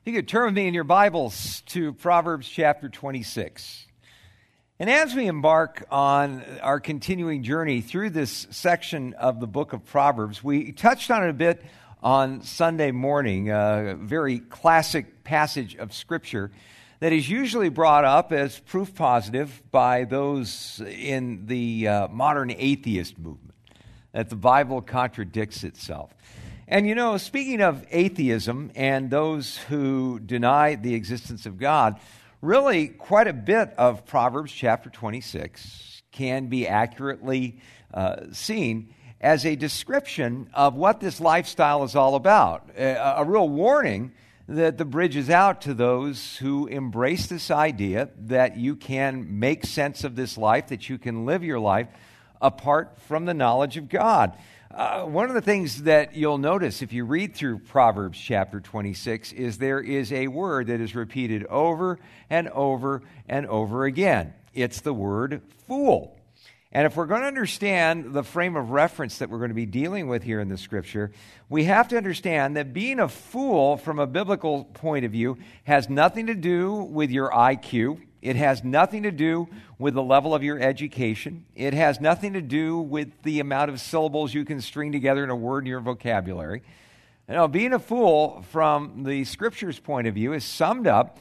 You could turn with me in your Bibles to Proverbs chapter 26. And as we embark on our continuing journey through this section of the book of Proverbs, we touched on it a bit on Sunday morning, a very classic passage of Scripture that is usually brought up as proof positive by those in the modern atheist movement, that the Bible contradicts itself. And you know, speaking of atheism and those who deny the existence of God, really quite a bit of Proverbs chapter 26 can be accurately seen as a description of what this lifestyle is all about. A real warning that the bridge is out to those who embrace this idea that you can make sense of this life, that you can live your life apart from the knowledge of God. One of the things that you'll notice if you read through Proverbs chapter 26 is there is a word that is repeated over and over and over again. It's the word fool. And if we're going to understand the frame of reference that we're going to be dealing with here in the Scripture, we have to understand that being a fool from a biblical point of view has nothing to do with your IQ. It has nothing to do with the level of your education. It has nothing to do with the amount of syllables you can string together in a word in your vocabulary. Now, being a fool from the Scripture's point of view is summed up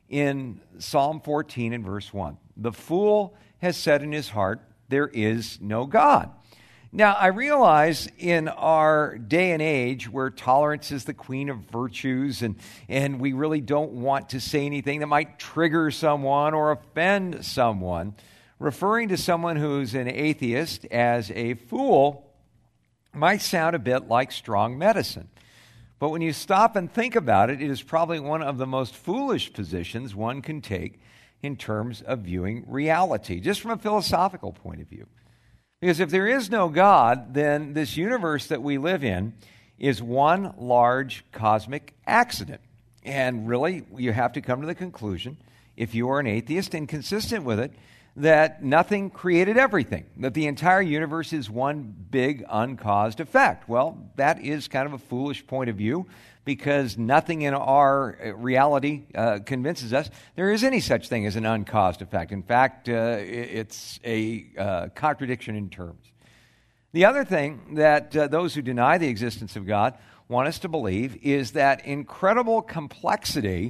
in Psalm 14 and verse 1. The fool has said in his heart, "There is no God." Now, I realize in our day and age where tolerance is the queen of virtues and we really don't want to say anything that might trigger someone or offend someone, referring to someone who's an atheist as a fool might sound a bit like strong medicine. But when you stop and think about it, it is probably one of the most foolish positions one can take in terms of viewing reality, just from a philosophical point of view. Because if there is no God, then this universe that we live in is one large cosmic accident. And really, you have to come to the conclusion, if you are an atheist and consistent with it, that nothing created everything, that the entire universe is one big uncaused effect. Well, that is kind of a foolish point of view, because nothing in our reality convinces us there is any such thing as an uncaused effect. In fact, it's a contradiction in terms. The other thing that those who deny the existence of God want us to believe is that incredible complexity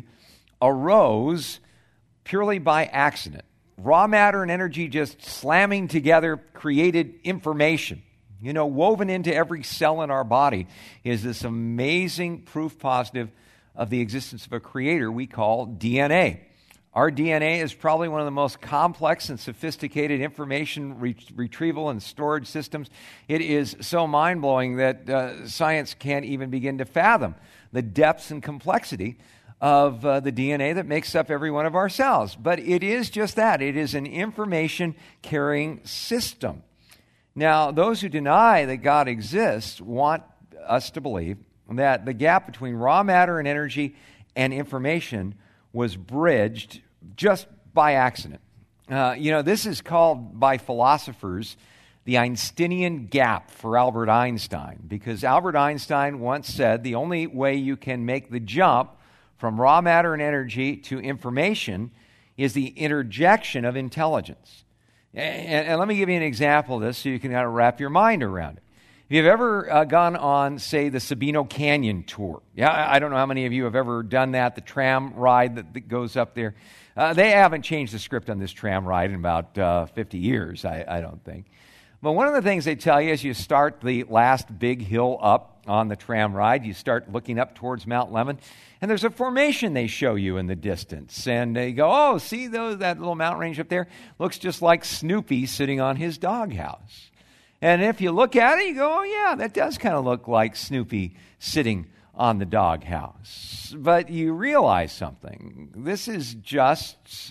arose purely by accident. Raw matter and energy just slamming together created information. You know, woven into every cell in our body is this amazing proof positive of the existence of a creator we call DNA. Our DNA is probably one of the most complex and sophisticated information retrieval and storage systems. It is so mind-blowing that science can't even begin to fathom the depths and complexity of the DNA that makes up every one of our cells. But it is just that. It is an information-carrying system. Now, those who deny that God exists want us to believe that the gap between raw matter and energy and information was bridged just by accident. This is called by philosophers the Einsteinian gap for Albert Einstein, because Albert Einstein once said the only way you can make the jump from raw matter and energy to information is the interjection of intelligence. And let me give you an example of this so you can kind of wrap your mind around it. If you've ever gone on, say, the Sabino Canyon tour, I don't know how many of you have ever done that, the tram ride that goes up there. They haven't changed the script on this tram ride in about 50 years, I don't think. But one of the things they tell you is you start the last big hill up on the tram ride. You start looking up towards Mount Lemmon, and there's a formation they show you in the distance. And they go, oh, see that little mountain range up there? Looks just like Snoopy sitting on his doghouse. And if you look at it, you go, oh, yeah, that does kind of look like Snoopy sitting on the doghouse. But you realize something. This is just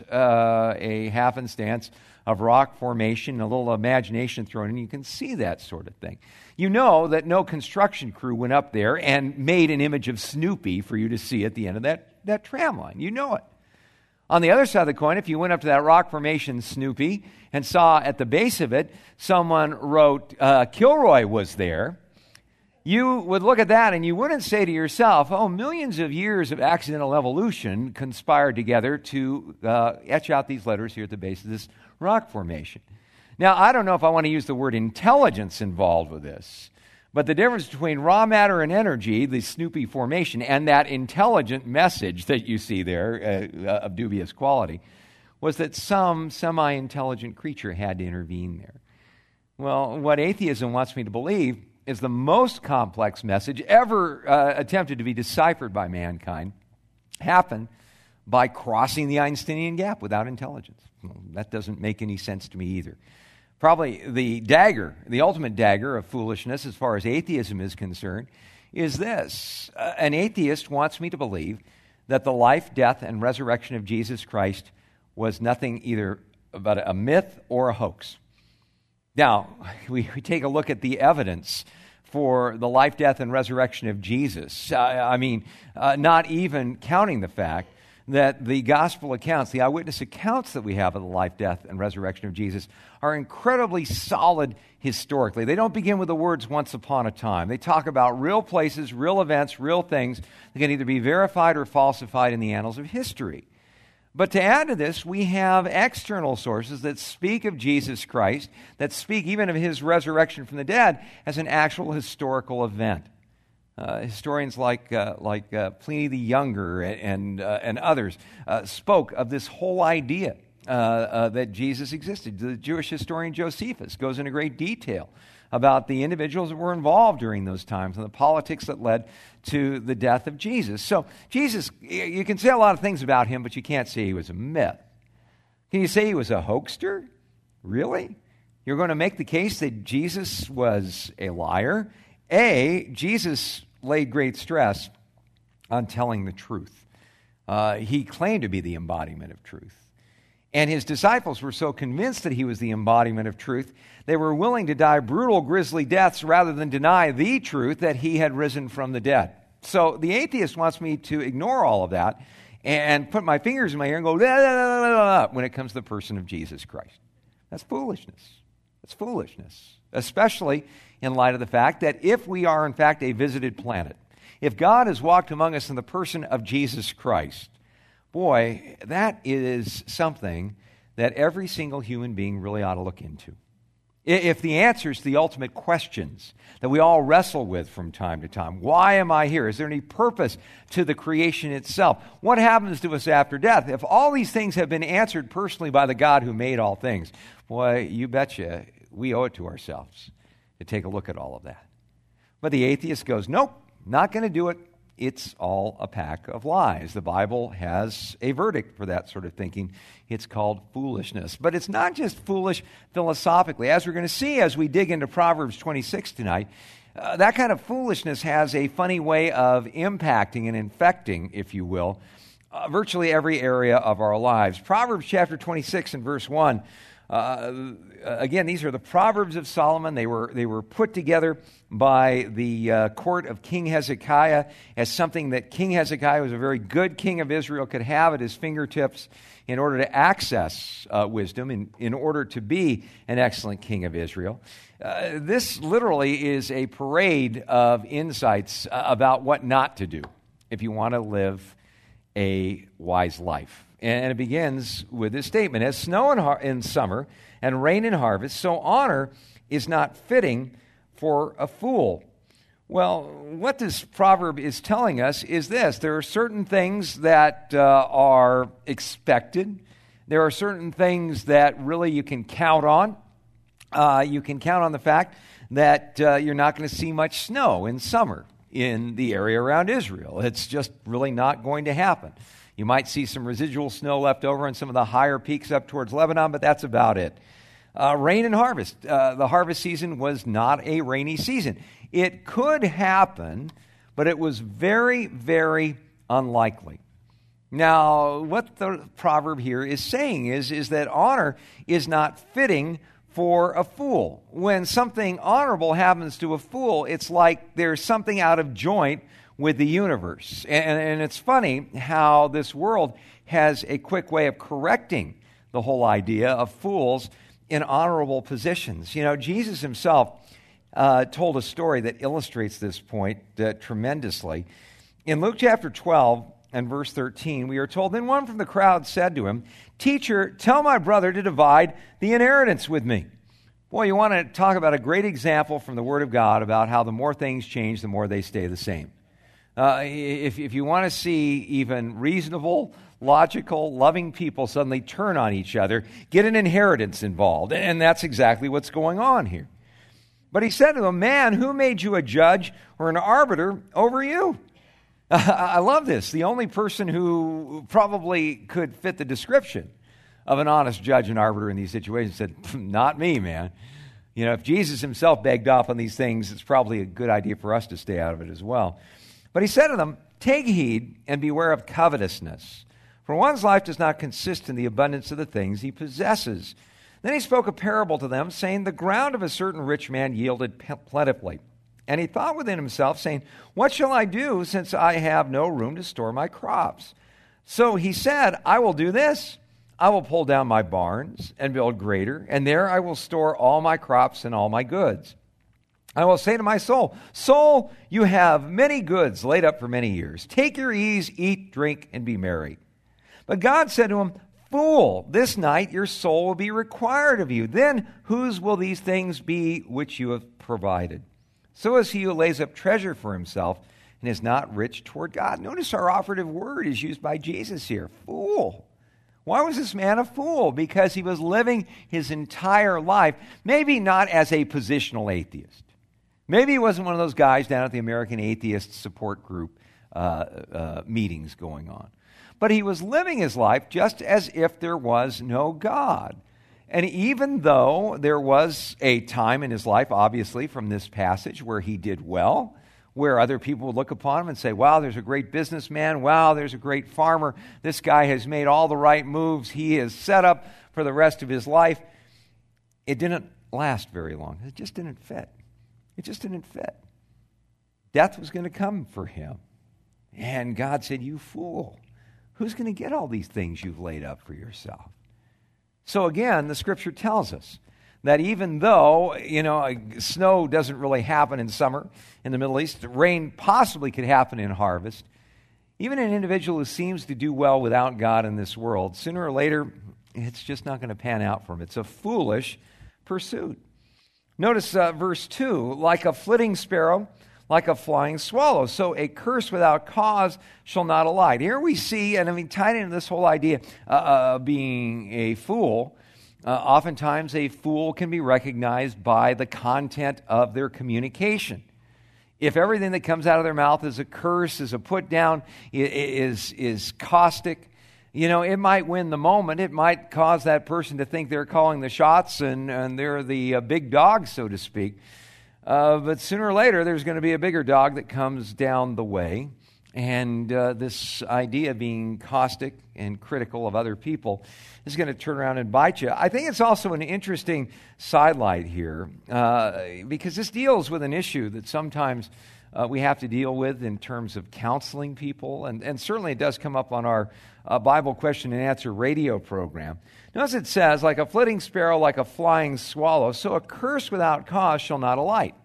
a happenstance of rock formation, a little imagination thrown in. You can see that sort of thing. You know that no construction crew went up there and made an image of Snoopy for you to see at the end of that tram line. You know it. On the other side of the coin, if you went up to that rock formation Snoopy and saw at the base of it, someone wrote, Kilroy was there, you would look at that and you wouldn't say to yourself, oh, millions of years of accidental evolution conspired together to etch out these letters here at the base of this rock formation. Now, I don't know if I want to use the word intelligence involved with this, but the difference between raw matter and energy, the Snoopy formation, and that intelligent message that you see there of dubious quality, was that some semi-intelligent creature had to intervene there. Well, what atheism wants me to believe is the most complex message ever attempted to be deciphered by mankind happened by crossing the Einsteinian gap without intelligence. Well, that doesn't make any sense to me either. Probably the dagger, the ultimate dagger of foolishness as far as atheism is concerned, is this. An atheist wants me to believe that the life, death, and resurrection of Jesus Christ was nothing either but a myth or a hoax. Now, we take a look at the evidence for the life, death, and resurrection of Jesus. Not even counting the fact that the gospel accounts, the eyewitness accounts that we have of the life, death, and resurrection of Jesus are incredibly solid historically. They don't begin with the words once upon a time. They talk about real places, real events, real things that can either be verified or falsified in the annals of history. But to add to this, we have external sources that speak of Jesus Christ, that speak even of his resurrection from the dead as an actual historical event. Historians like Pliny the Younger and others spoke of this whole idea that Jesus existed. The Jewish historian Josephus goes into great detail about the individuals that were involved during those times and the politics that led to the death of Jesus. So Jesus, you can say a lot of things about him, but you can't say he was a myth. Can you say he was a hoaxer? Really? You're going to make the case that Jesus was a liar? Jesus laid great stress on telling the truth. He claimed to be the embodiment of truth. And his disciples were so convinced that he was the embodiment of truth, they were willing to die brutal, grisly deaths rather than deny the truth that he had risen from the dead. So the atheist wants me to ignore all of that and put my fingers in my ear and go, "Da, da, da, da, da," when it comes to the person of Jesus Christ. That's foolishness. That's foolishness, especially in light of the fact that if we are, in fact, a visited planet, if God has walked among us in the person of Jesus Christ, boy, that is something that every single human being really ought to look into. If the answers to the ultimate questions that we all wrestle with from time to time, why am I here? Is there any purpose to the creation itself? What happens to us after death? If all these things have been answered personally by the God who made all things, boy, you betcha we owe it to ourselves to take a look at all of that. But the atheist goes, nope, not going to do it. It's all a pack of lies. The Bible has a verdict for that sort of thinking. It's called foolishness. But it's not just foolish philosophically. As we're going to see as we dig into Proverbs 26 tonight, that kind of foolishness has a funny way of impacting and infecting, if you will, virtually every area of our lives. Proverbs chapter 26 and verse 1. Again, these are the Proverbs of Solomon. They were put together by the court of King Hezekiah as something that King Hezekiah, was a very good king of Israel, could have at his fingertips in order to access wisdom, in order to be an excellent king of Israel. This literally is a parade of insights about what not to do if you want to live a wise life. And it begins with this statement: as snow in summer and rain in harvest, so honor is not fitting for a fool. Well, what this proverb is telling us is this: there are certain things that are expected. There are certain things that really you can count on. You can count on the fact that you're not going to see much snow in summer in the area around Israel. It's just really not going to happen. You might see some residual snow left over in some of the higher peaks up towards Lebanon, but that's about it. Rain and harvest. The harvest season was not a rainy season. It could happen, but it was very, very unlikely. Now, what the proverb here is saying is that honor is not fitting for a fool. When something honorable happens to a fool, it's like there's something out of joint with the universe. And it's funny how this world has a quick way of correcting the whole idea of fools in honorable positions. You know, Jesus himself told a story that illustrates this point tremendously. In Luke chapter 12 and verse 13, we are told, "Then one from the crowd said to him, 'Teacher, tell my brother to divide the inheritance with me.'" Boy, you want to talk about a great example from the Word of God about how the more things change, the more they stay the same. If you want to see even reasonable, logical, loving people suddenly turn on each other, get an inheritance involved. And that's exactly what's going on here. But he said to him, "Man, who made you a judge or an arbiter over you?" I love this. The only person who probably could fit the description of an honest judge and arbiter in these situations said, "Not me, man." You know, if Jesus himself begged off on these things, it's probably a good idea for us to stay out of it as well. But he said to them, "Take heed and beware of covetousness, for one's life does not consist in the abundance of the things he possesses." Then he spoke a parable to them, saying, "The ground of a certain rich man yielded plentifully. And he thought within himself, saying, 'What shall I do, since I have no room to store my crops?' So he said, 'I will do this. I will pull down my barns and build greater, and there I will store all my crops and all my goods. I will say to my soul, Soul, you have many goods laid up for many years. Take your ease, eat, drink, and be merry.' But God said to him, 'Fool, this night your soul will be required of you. Then whose will these things be which you have provided? So is he who lays up treasure for himself and is not rich toward God.'" Notice our operative word is used by Jesus here, fool. Why was this man a fool? Because he was living his entire life, maybe not as a positional atheist. Maybe he wasn't one of those guys down at the American Atheist Support Group meetings going on. But he was living his life just as if there was no God. And even though there was a time in his life, obviously, from this passage where he did well, where other people would look upon him and say, "Wow, there's a great businessman. Wow, there's a great farmer. This guy has made all the right moves. He is set up for the rest of his life." It didn't last very long. It just didn't fit. It just didn't fit. Death was going to come for him. And God said, "You fool. Who's going to get all these things you've laid up for yourself?" So again, the Scripture tells us that even though, snow doesn't really happen in summer in the Middle East, rain possibly could happen in harvest, even an individual who seems to do well without God in this world, sooner or later, it's just not going to pan out for him. It's a foolish pursuit. Notice verse 2, "Like a flitting sparrow, like a flying swallow. So a curse without cause shall not alight." Here we see, and tied into this whole idea of being a fool, oftentimes a fool can be recognized by the content of their communication. If everything that comes out of their mouth is a curse, is a put down, is caustic, it might win the moment. It might cause that person to think they're calling the shots and they're the big dog, so to speak. But sooner or later, there's going to be a bigger dog that comes down the way. And this idea of being caustic and critical of other people is going to turn around and bite you. I think it's also an interesting sidelight here because this deals with an issue that sometimes we have to deal with in terms of counseling people. And certainly it does come up on our Bible question and answer radio program. Notice it says, "Like a flitting sparrow, like a flying swallow, so a curse without cause shall not alight."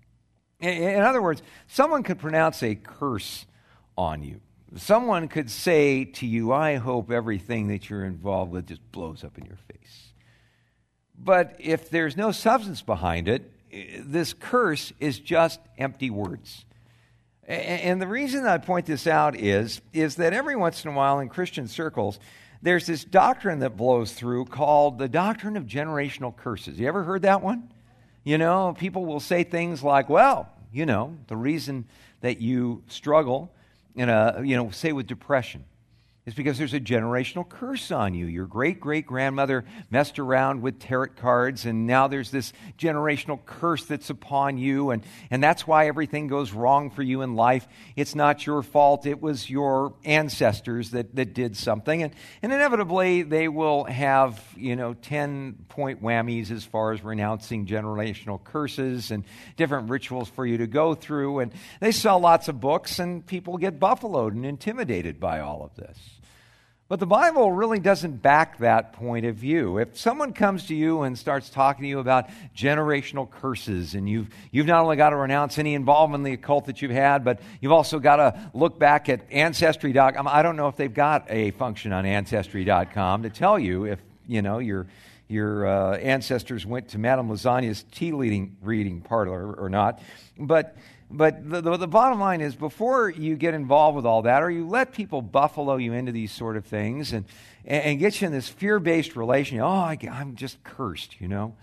In other words, someone could pronounce a curse on you. Someone could say to you, "I hope everything that you're involved with just blows up in your face." But if there's no substance behind it, this curse is just empty words. And the reason I point this out is that every once in a while in Christian circles, there's this doctrine that blows through called the doctrine of generational curses. You ever heard that one? People will say things like, "Well, the reason that you struggle say with depression is because there's a generational curse on you. Your great-great-grandmother messed around with tarot cards, and now there's this generational curse that's upon you, and that's why everything goes wrong for you in life. It's not your fault. It was your ancestors that did something." And inevitably, they will have, 10-point whammies as far as renouncing generational curses and different rituals for you to go through. And they sell lots of books, and people get buffaloed and intimidated by all of this. But the Bible really doesn't back that point of view. If someone comes to you and starts talking to you about generational curses, and you've not only got to renounce any involvement in the occult that you've had, but you've also got to look back at Ancestry.com. I don't know if they've got a function on Ancestry.com to tell you if your ancestors went to Madame Lasagna's tea reading parlor or not. But the bottom line is, before you get involved with all that, or you let people buffalo you into these sort of things and get you in this fear-based relation, I'm just cursed,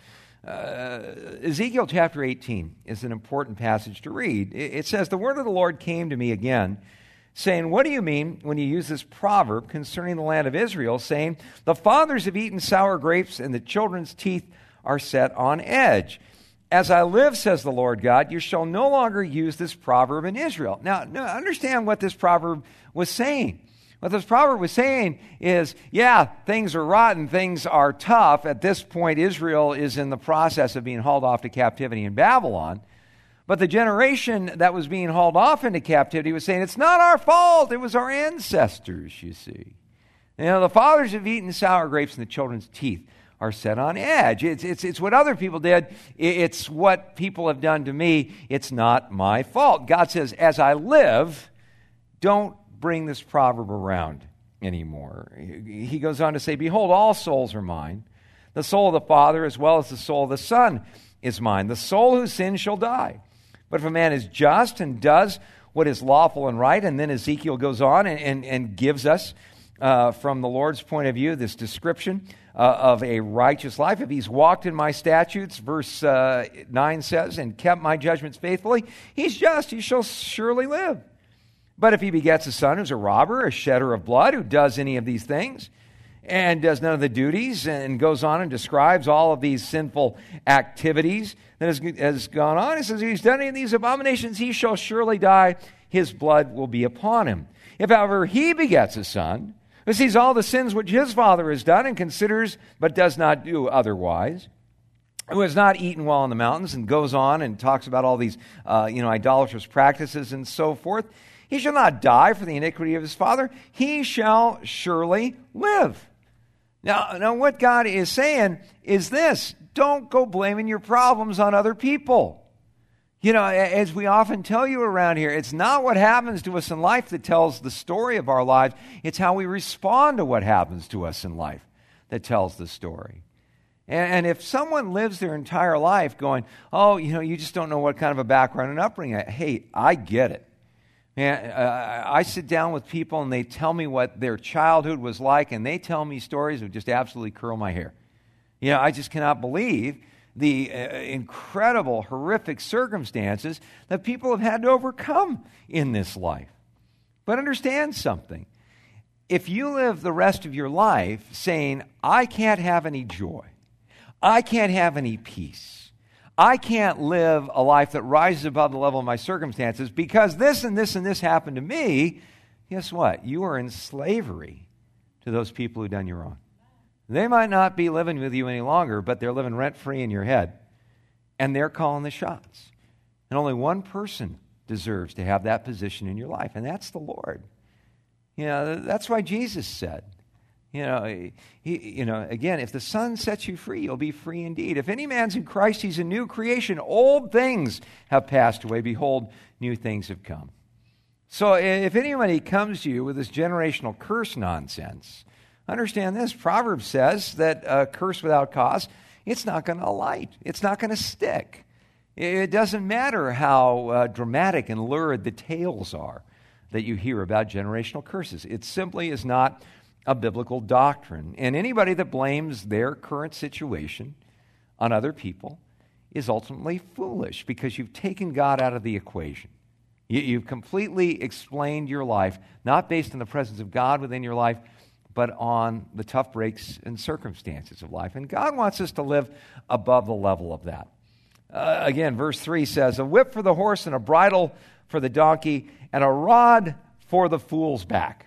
Ezekiel chapter 18 is an important passage to read. It says, "The word of the Lord came to me again, saying, what do you mean when you use this proverb concerning the land of Israel, saying, the fathers have eaten sour grapes and the children's teeth are set on edge? As I live, says the Lord God, you shall no longer use this proverb in Israel." Now, understand what this proverb was saying. What this proverb was saying is, things are rotten, things are tough. At this point, Israel is in the process of being hauled off to captivity in Babylon. But the generation that was being hauled off into captivity was saying, it's not our fault, it was our ancestors, you see. The fathers have eaten sour grapes and the children's teeth are set on edge. It's what other people did. It's what people have done to me. It's not my fault. God says, as I live, don't bring this proverb around anymore. He goes on to say, behold, all souls are mine. The soul of the Father as well as the soul of the Son is mine. The soul who sins shall die. But if a man is just and does what is lawful and right, and then Ezekiel goes on and gives us, from the Lord's point of view, this description of a righteous life. If he's walked in my statutes, verse 9 says, and kept my judgments faithfully, he's just, he shall surely live. But if he begets a son who's a robber, a shedder of blood, who does any of these things, and does none of the duties, and goes on and describes all of these sinful activities that has gone on, he says, if he's done any of these abominations, he shall surely die, his blood will be upon him. If, however, he begets a son, who sees all the sins which his father has done and considers but does not do otherwise, who has not eaten well in the mountains, and goes on and talks about all these idolatrous practices and so forth, he shall not die for the iniquity of his father, he shall surely live. Now what God is saying is this: don't go blaming your problems on other people. As we often tell you around here, it's not what happens to us in life that tells the story of our lives. It's how we respond to what happens to us in life that tells the story. And if someone lives their entire life going, you just don't know what kind of a background and upbringing. Hey, I get it. Man, I sit down with people and they tell me what their childhood was like, and they tell me stories that just absolutely curl my hair. I just cannot believe the incredible, horrific circumstances that people have had to overcome in this life. But understand something. If you live the rest of your life saying, I can't have any joy, I can't have any peace, I can't live a life that rises above the level of my circumstances because this and this and this happened to me, guess what? You are in slavery to those people who've done you wrong. They might not be living with you any longer, but they're living rent-free in your head. And they're calling the shots. And only one person deserves to have that position in your life, and that's the Lord. That's why Jesus said, again, if the Son sets you free, you'll be free indeed. If any man's in Christ, he's a new creation. Old things have passed away. Behold, new things have come. So if anybody comes to you with this generational curse nonsense, understand this. Proverbs says that a curse without cause, it's not going to alight. It's not going to stick. It doesn't matter how dramatic and lurid the tales are that you hear about generational curses. It simply is not a biblical doctrine. And anybody that blames their current situation on other people is ultimately foolish because you've taken God out of the equation. You've completely explained your life, not based on the presence of God within your life, but on the tough breaks and circumstances of life. And God wants us to live above the level of that. Again, verse 3 says, a whip for the horse and a bridle for the donkey and a rod for the fool's back.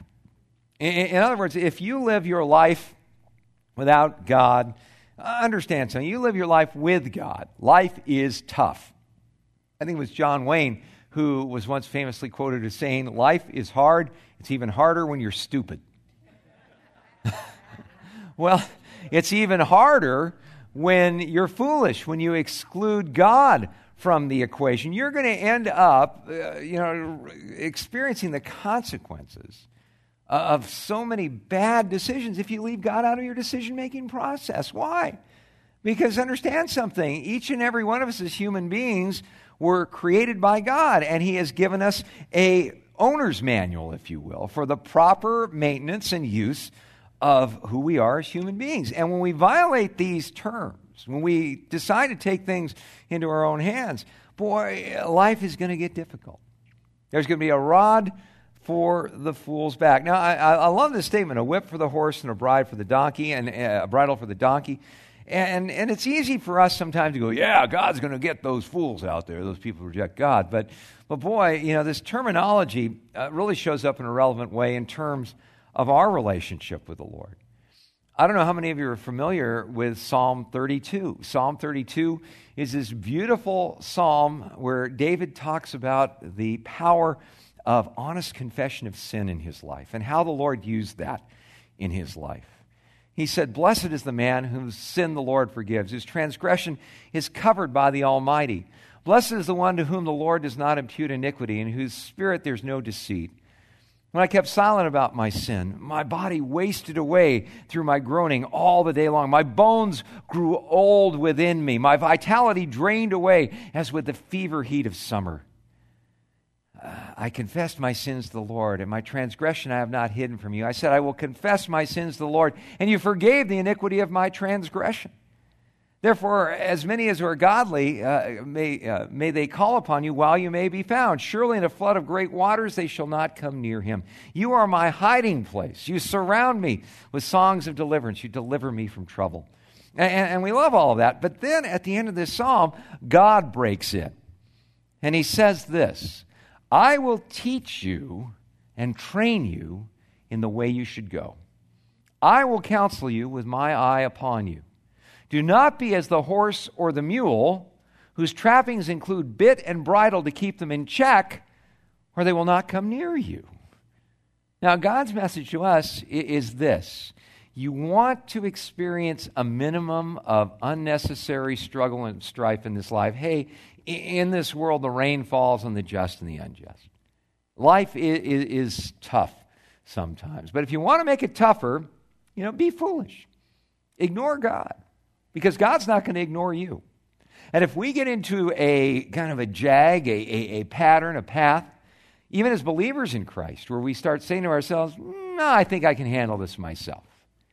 In other words, if you live your life without God, understand something. You live your life with God. Life is tough. I think it was John Wayne who was once famously quoted as saying, life is hard. It's even harder when you're stupid. Well, it's even harder when you're foolish, when you exclude God from the equation. You're going to end up, experiencing the consequences of so many bad decisions if you leave God out of your decision-making process. Why? Because understand something, each and every one of us as human beings were created by God, and He has given us a owner's manual, if you will, for the proper maintenance and use of who we are as human beings. And when we violate these terms, when we decide to take things into our own hands, boy, life is going to get difficult. There's going to be a rod for the fool's back. Now, I love this statement, a whip for the horse and a bride for the donkey, and a bridle for the donkey. And it's easy for us sometimes to go, yeah, God's going to get those fools out there, those people who reject God. But boy, this terminology really shows up in a relevant way in terms of our relationship with the Lord. I don't know how many of you are familiar with Psalm 32. Psalm 32 is this beautiful psalm where David talks about the power of honest confession of sin in his life and how the Lord used that in his life. He said, "Blessed is the man whose sin the Lord forgives, whose transgression is covered by the Almighty. Blessed is the one to whom the Lord does not impute iniquity, in whose spirit there's no deceit. When I kept silent about my sin, my body wasted away through my groaning all the day long. My bones grew old within me. My vitality drained away as with the fever heat of summer. I confessed my sins to the Lord, and my transgression I have not hidden from you. I said, I will confess my sins to the Lord, and you forgave the iniquity of my transgression. Therefore, as many as are godly, may they call upon you while you may be found. Surely in a flood of great waters they shall not come near him. You are my hiding place. You surround me with songs of deliverance. You deliver me from trouble." And we love all of that. But then at the end of this psalm, God breaks in. And he says this, "I will teach you and train you in the way you should go. I will counsel you with my eye upon you. Do not be as the horse or the mule, whose trappings include bit and bridle to keep them in check, or they will not come near you." Now, God's message to us is this. You want to experience a minimum of unnecessary struggle and strife in this life. Hey, in this world, the rain falls on the just and the unjust. Life is tough sometimes. But if you want to make it tougher, be foolish. Ignore God. Because God's not going to ignore you. And if we get into a kind of a jag, a pattern, a path, even as believers in Christ, where we start saying to ourselves, no, I think I can handle this myself.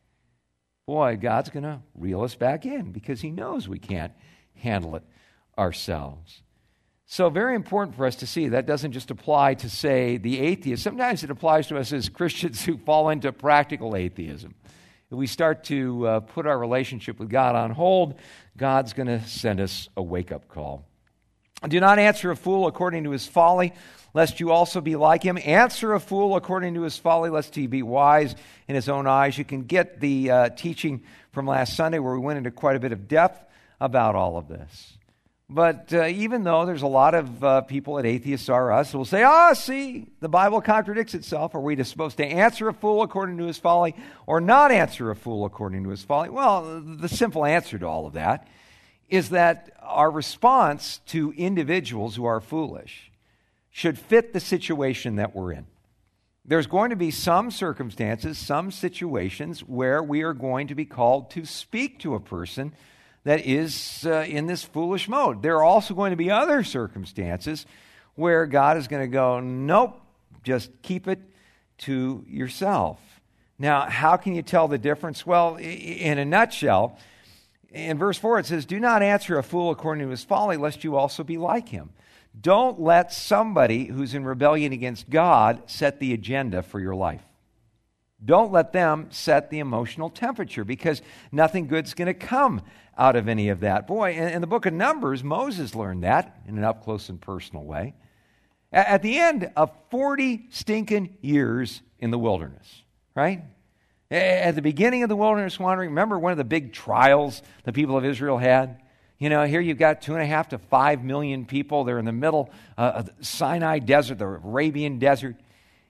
Boy, God's going to reel us back in because he knows we can't handle it ourselves. So very important for us to see that doesn't just apply to, say, the atheist. Sometimes it applies to us as Christians who fall into practical atheism. If we start to put our relationship with God on hold, God's going to send us a wake-up call. Do not answer a fool according to his folly, lest you also be like him. Answer a fool according to his folly, lest he be wise in his own eyes. You can get the teaching from last Sunday where we went into quite a bit of depth about all of this. But even though there's a lot of people at Atheists R Us who will say, see, the Bible contradicts itself. Are we just supposed to answer a fool according to his folly or not answer a fool according to his folly? Well, the simple answer to all of that is that our response to individuals who are foolish should fit the situation that we're in. There's going to be some circumstances, some situations where we are going to be called to speak to a person that is in this foolish mode. There are also going to be other circumstances where God is going to go, nope, just keep it to yourself. Now, how can you tell the difference? Well, in a nutshell, in verse 4 it says, "Do not answer a fool according to his folly, lest you also be like him." Don't let somebody who's in rebellion against God set the agenda for your life. Don't let them set the emotional temperature because nothing good's going to come out of any of that. Boy, in the book of Numbers, Moses learned that in an up-close and personal way. At the end of 40 stinking years in the wilderness, right? At the beginning of the wilderness wandering, remember one of the big trials the people of Israel had? Here you've got 2.5 to 5 million people. They're in the middle of the Sinai Desert, the Arabian Desert.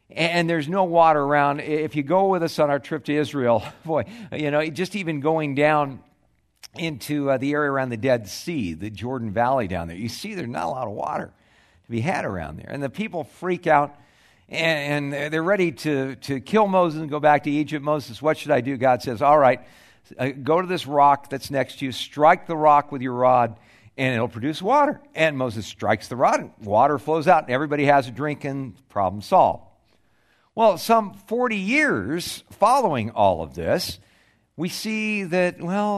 and there's no water around. If you go with us on our trip to Israel, boy, just even going down into the area around the Dead Sea, the Jordan Valley down there, you see there's not a lot of water to be had around there. And the people freak out, and they're ready to kill Moses and go back to Egypt. Moses, what should I do? God says, all right, go to this rock that's next to you, strike the rock with your rod, and it'll produce water. And Moses strikes the rod, and water flows out, and everybody has a drink, and problem solved. Well, some 40 years following all of this, we see that,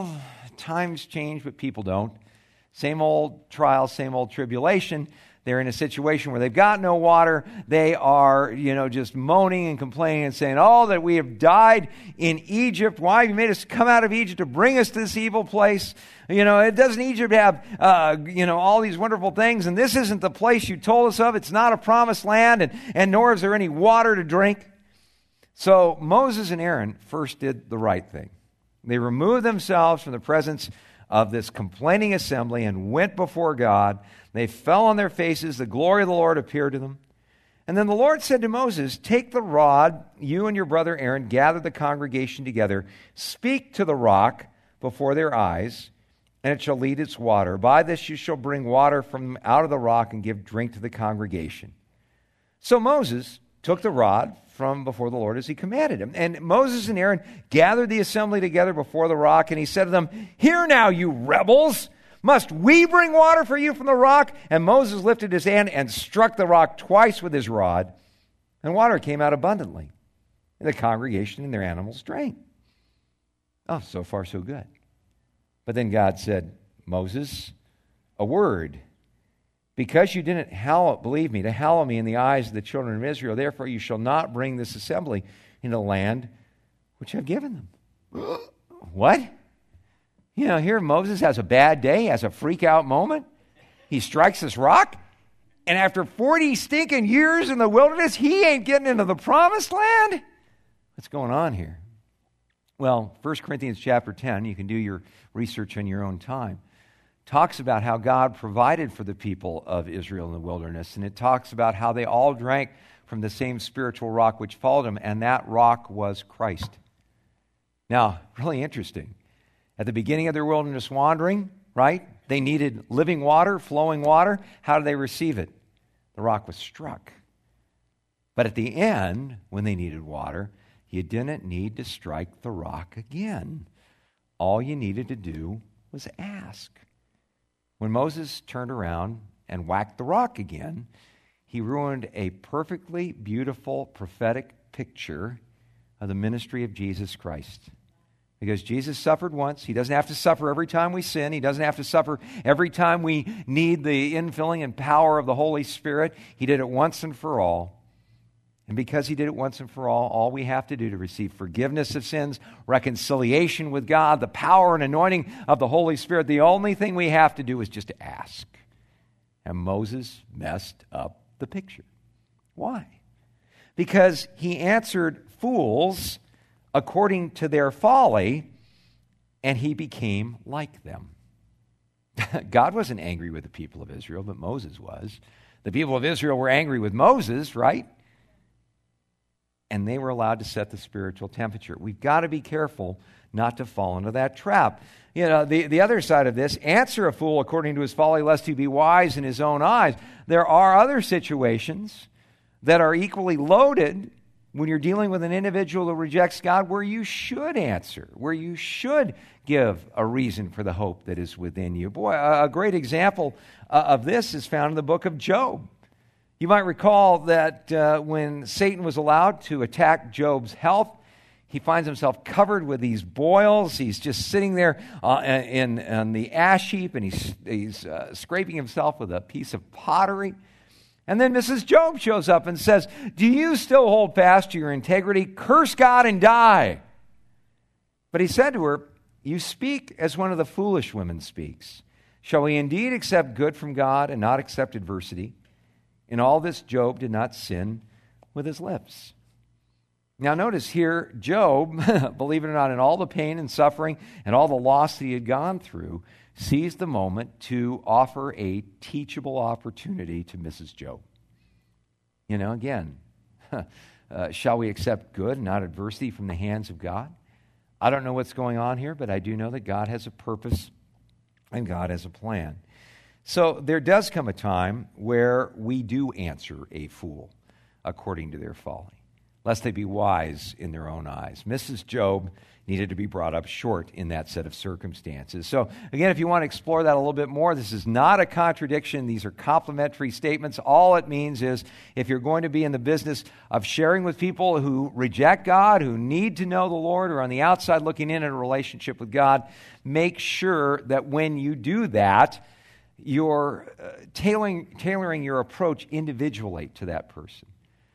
times change, but people don't. Same old trial, same old tribulation. They're in a situation where they've got no water. They are, just moaning and complaining and saying, oh, that we have died in Egypt. Why have you made us come out of Egypt to bring us to this evil place? Doesn't Egypt have, all these wonderful things? And this isn't the place you told us of. It's not a promised land, and nor is there any water to drink. So Moses and Aaron first did the right thing. They removed themselves from the presence of this complaining assembly and went before God. They fell on their faces. The glory of the Lord appeared to them. And then the Lord said to Moses, take the rod, you and your brother Aaron, gather the congregation together, speak to the rock before their eyes, and it shall lead its water. By this you shall bring water from out of the rock and give drink to the congregation. So Moses took the rod from before the Lord as he commanded him. And Moses and Aaron gathered the assembly together before the rock, and he said to them, hear now, you rebels, must we bring water for you from the rock? And Moses lifted his hand and struck the rock twice with his rod, and water came out abundantly. And the congregation and their animals drank. Oh, so far so good. But then God said, Moses, a word. Because you didn't believe me, to hallow me in the eyes of the children of Israel, therefore you shall not bring this assembly into the land which I've given them. What? Here Moses has a bad day, has a freak out moment. He strikes this rock, and after 40 stinking years in the wilderness, he ain't getting into the promised land? What's going on here? Well, 1 Corinthians chapter 10, you can do your research in your own time, talks about how God provided for the people of Israel in the wilderness, and it talks about how they all drank from the same spiritual rock which followed them, and that rock was Christ. Now, really interesting. At the beginning of their wilderness wandering, right, they needed living water, flowing water. How did they receive it? The rock was struck. But at the end, when they needed water, you didn't need to strike the rock again. All you needed to do was ask. When Moses turned around and whacked the rock again, he ruined a perfectly beautiful prophetic picture of the ministry of Jesus Christ. Because Jesus suffered once. He doesn't have to suffer every time we sin. He doesn't have to suffer every time we need the infilling and power of the Holy Spirit. He did it once and for all. And because he did it once and for all we have to do to receive forgiveness of sins, reconciliation with God, the power and anointing of the Holy Spirit, the only thing we have to do is just to ask. And Moses messed up the picture. Why? Because he answered fools according to their folly, and he became like them. God wasn't angry with the people of Israel, but Moses was. The people of Israel were angry with Moses, right? And they were allowed to set the spiritual temperature. We've got to be careful not to fall into that trap. The other side of this, answer a fool according to his folly, lest he be wise in his own eyes. There are other situations that are equally loaded when you're dealing with an individual who rejects God, where you should answer, where you should give a reason for the hope that is within you. Boy, a great example of this is found in the book of Job. You might recall that when Satan was allowed to attack Job's health, he finds himself covered with these boils. He's just sitting there in the ash heap, and he's scraping himself with a piece of pottery. And then Mrs. Job shows up and says, do you still hold fast to your integrity? Curse God and die. But he said to her, you speak as one of the foolish women speaks. Shall we indeed accept good from God and not accept adversity? In all this, Job did not sin with his lips. Now notice here, Job, believe it or not, in all the pain and suffering and all the loss that he had gone through, seized the moment to offer a teachable opportunity to Mrs. Job. Again, Shall we accept good and not adversity from the hands of God? I don't know what's going on here, but I do know that God has a purpose and God has a plan. So there does come a time where we do answer a fool according to their folly, lest they be wise in their own eyes. Mrs. Job needed to be brought up short in that set of circumstances. So again, if you want to explore that a little bit more, this is not a contradiction. These are complementary statements. All it means is if you're going to be in the business of sharing with people who reject God, who need to know the Lord, or on the outside looking in a relationship with God, make sure that when you do that, you're tailoring your approach individually to that person.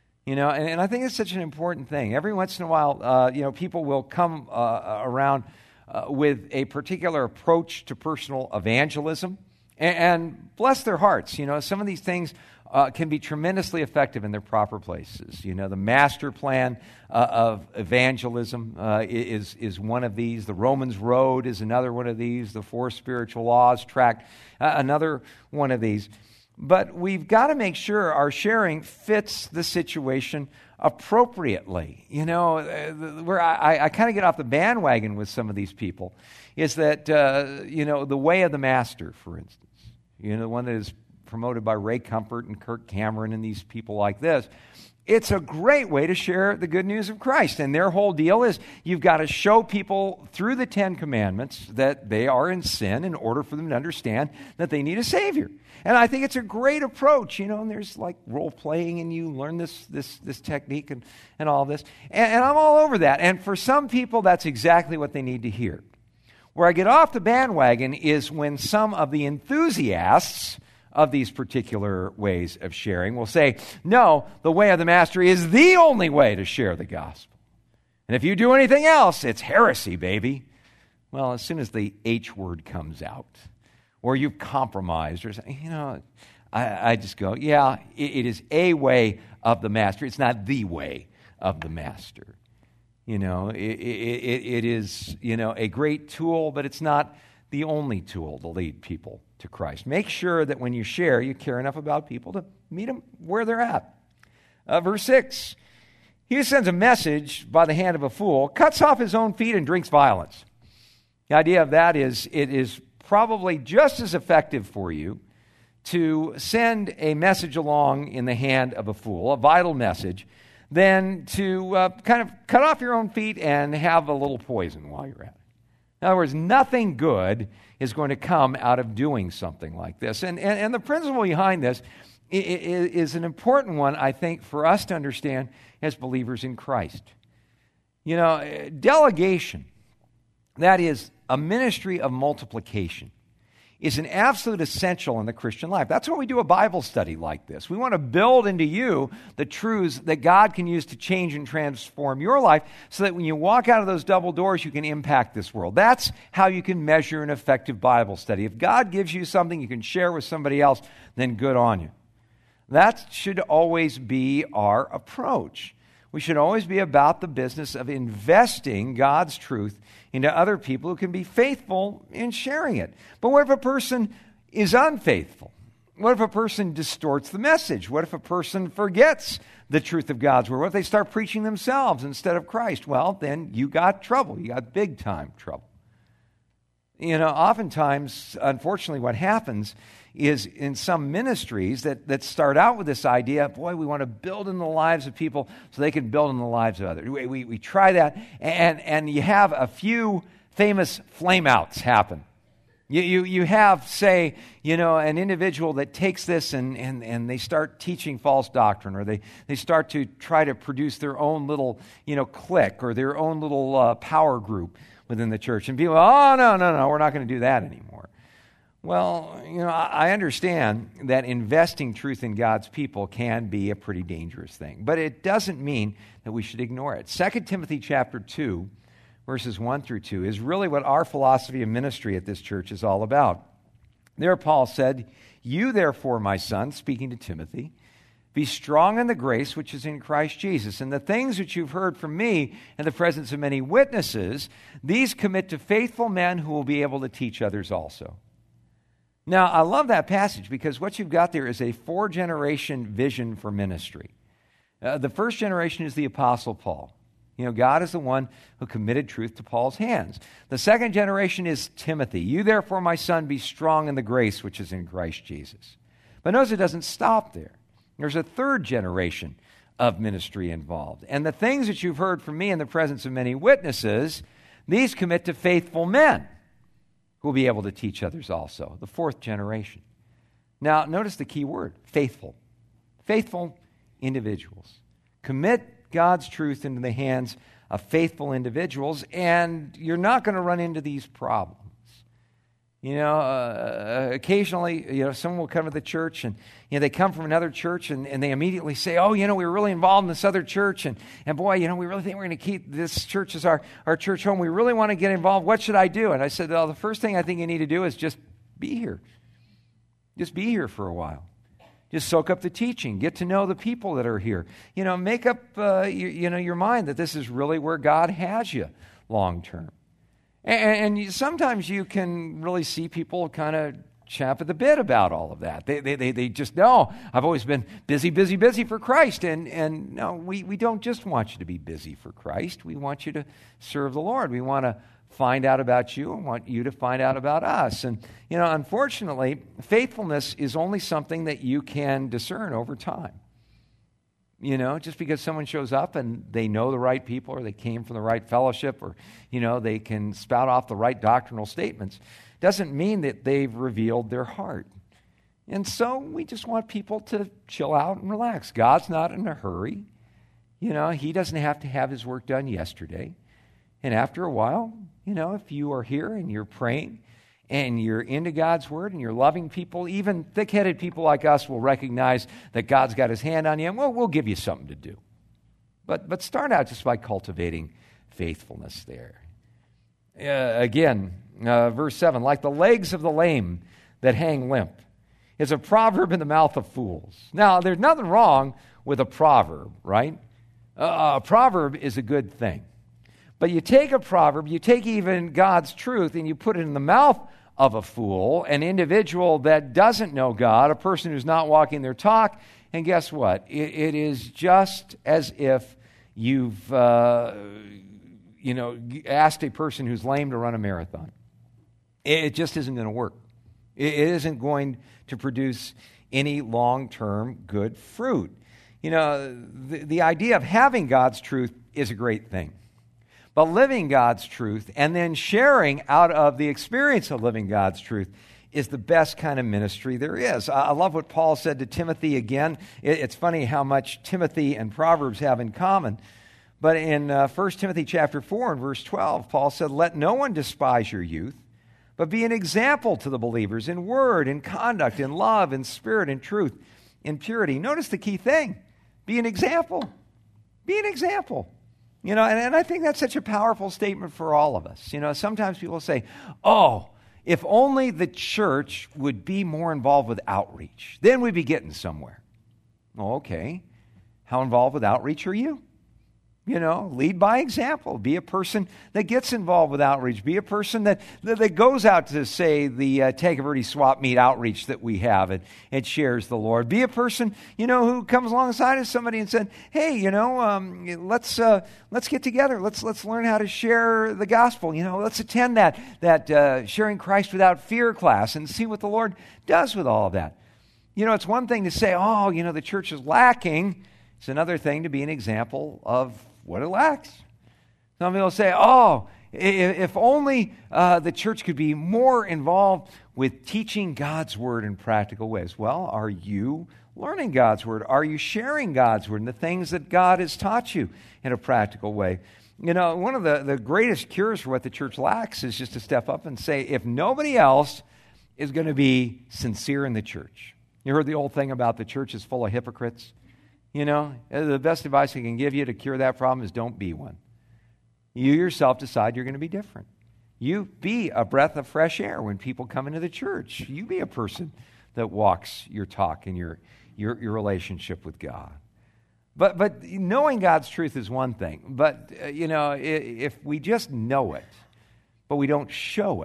And I think it's such an important thing. Every once in a while, people will come around with a particular approach to personal evangelism, and bless their hearts. Some of these things can be tremendously effective in their proper places. The master plan of evangelism is one of these. The Romans Road is another one of these. The Four Spiritual Laws tract, another one of these. But we've got to make sure our sharing fits the situation appropriately. Where I kind of get off the bandwagon with some of these people is that, the way of the master, for instance, the one that is promoted by Ray Comfort and Kirk Cameron and these people like this, it's a great way to share the good news of Christ. And their whole deal is you've got to show people through the Ten Commandments that they are in sin in order for them to understand that they need a Savior. And I think it's a great approach, and there's like role playing and you learn this technique and all this. And I'm all over that. And for some people, that's exactly what they need to hear. Where I get off the bandwagon is when some of the enthusiasts of these particular ways of sharing will say, no, the way of the master is the only way to share the gospel. And if you do anything else, it's heresy, baby. Well, as soon as the H word comes out, or you've compromised, or I just go, yeah, it is a way of the master. It's not the way of the master. It is, a great tool, but it's not the only tool to lead people to Christ. Make sure that when you share, you care enough about people to meet them where they're at. Verse 6, he who sends a message by the hand of a fool cuts off his own feet and drinks violence. The idea of that is it is probably just as effective for you to send a message along in the hand of a fool, a vital message, than to kind of cut off your own feet and have a little poison while you're at it. In other words, nothing good is going to come out of doing something like this. And the principle behind this is an important one, I think, for us to understand as believers in Christ. Delegation, that is a ministry of multiplication, is an absolute essential in the Christian life. That's why we do a Bible study like this. We want to build into you the truths that God can use to change and transform your life so that when you walk out of those double doors, you can impact this world. That's how you can measure an effective Bible study. If God gives you something you can share with somebody else, then good on you. That should always be our approach. We should always be about the business of investing God's truth into other people who can be faithful in sharing it. But what if a person is unfaithful? What if a person distorts the message? What if a person forgets the truth of God's word? What if they start preaching themselves instead of Christ? Well, then you got trouble. You got big time trouble. Oftentimes, unfortunately, what happens is in some ministries that start out with this idea, boy, we want to build in the lives of people so they can build in the lives of others. We try that, and you have a few famous flameouts happen. You have, say, an individual that takes this and they start teaching false doctrine, or they start to try to produce their own little, clique or their own little power group within the church. And people, oh, no, we're not going to do that anymore. Well, I understand that investing truth in God's people can be a pretty dangerous thing, but it doesn't mean that we should ignore it. 2 Timothy chapter 2, verses 1 through 2 is really what our philosophy of ministry at this church is all about. There Paul said, "You therefore, my son," speaking to Timothy, "be strong in the grace which is in Christ Jesus, and the things which you've heard from me in the presence of many witnesses, these commit to faithful men who will be able to teach others also." Now, I love that passage because what you've got there is a 4-generation vision for ministry. The first generation is the Apostle Paul. God is the one who committed truth to Paul's hands. The second generation is Timothy. You, therefore, my son, be strong in the grace which is in Christ Jesus. But notice it doesn't stop there. There's a third generation of ministry involved. And the things that you've heard from me in the presence of many witnesses, these commit to faithful men who will be able to teach others also. The fourth generation. Now, notice the key word, faithful. Faithful individuals. Commit God's truth into the hands of faithful individuals, and you're not going to run into these problems. Occasionally, someone will come to the church, and they come from another church, and they immediately say, oh, we were really involved in this other church, and boy, we really think we're going to keep this church as our church home. We really want to get involved. What should I do? And I said, well, the first thing I think you need to do is just be here. Just be here for a while. Just soak up the teaching. Get to know the people that are here. Make up your mind that this is really where God has you long term. And sometimes you can really see people kind of champ at the bit about all of that. They just know, I've always been busy for Christ. And no, we don't just want you to be busy for Christ. We want you to serve the Lord. We want to find out about you and want you to find out about us. And, unfortunately, faithfulness is only something that you can discern over time. Just because someone shows up and they know the right people or they came from the right fellowship or, they can spout off the right doctrinal statements doesn't mean that they've revealed their heart. And so we just want people to chill out and relax. God's not in a hurry. He doesn't have to have his work done yesterday. And after a while, if you are here and you're praying and you're into God's word and you're loving people, even thick-headed people like us will recognize that God's got his hand on you, and we'll give you something to do. But start out just by cultivating faithfulness there. Verse 7, like the legs of the lame that hang limp, is a proverb in the mouth of fools. Now, there's nothing wrong with a proverb, right? A proverb is a good thing. But you take a proverb, you take even God's truth, and you put it in the mouth of a fool, an individual that doesn't know God, a person who's not walking their talk, and guess what? It is just as if you've asked a person who's lame to run a marathon. It just isn't going to work. It isn't going to produce any long-term good fruit. The idea of having God's truth is a great thing. But living God's truth and then sharing out of the experience of living God's truth is the best kind of ministry there is. I love what Paul said to Timothy again. It's funny how much Timothy and Proverbs have in common. But in 1 Timothy chapter 4 and verse 12, Paul said, let no one despise your youth, but be an example to the believers in word, in conduct, in love, in spirit, in truth, in purity. Notice the key thing. Be an example. Be an example. And I think that's such a powerful statement for all of us. Sometimes people say, oh, if only the church would be more involved with outreach, then we'd be getting somewhere. Oh, okay. How involved with outreach are you? Lead by example. Be a person that gets involved with outreach. Be a person that goes out to, say, the Tega Verde swap meet outreach that we have and shares the Lord. Be a person, who comes alongside of somebody and said, hey, let's get together. Let's learn how to share the gospel. Let's attend that Sharing Christ Without Fear class and see what the Lord does with all of that. It's one thing to say, oh, the church is lacking. It's another thing to be an example of what it lacks. Some people say, oh, if only the church could be more involved with teaching God's word in practical ways. Well, are you learning God's word? Are you sharing God's word and the things that God has taught you in a practical way? One of the greatest cures for what the church lacks is just to step up and say, if nobody else is going to be sincere in the church. You heard the old thing about the church is full of hypocrites? The best advice I can give you to cure that problem is don't be one. You yourself decide you're going to be different. You be a breath of fresh air when people come into the church. You be a person that walks your talk and your relationship with God. But knowing God's truth is one thing. But, if we just know it, but we don't show